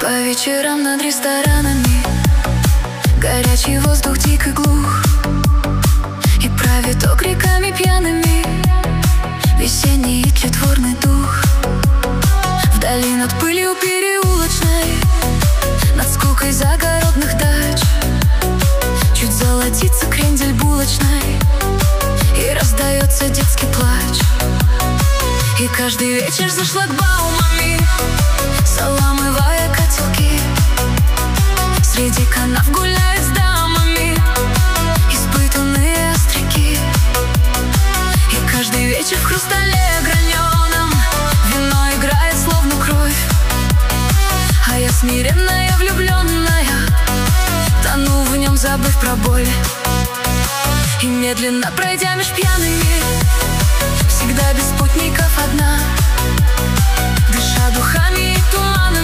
По вечерам над ресторанами горячий воздух дик и глух, и правит окриками пьяными весенний и тлетворный дух. Вдали над пылью переулочной, над скукой загородных дач чуть золотится крендель булочной, и раздается детский плач. И каждый вечер за шлагбаумами, заламывая котелки, среди канав гуляет с дамами испытанные остряки. И каждый вечер в хрустале граненом вино играет словно кровь, а я смиренная влюбленная тону в нем, забыв про боль. И медленно пройдя меж пьяными, всегда без спутников одна, дыша духами и туманами,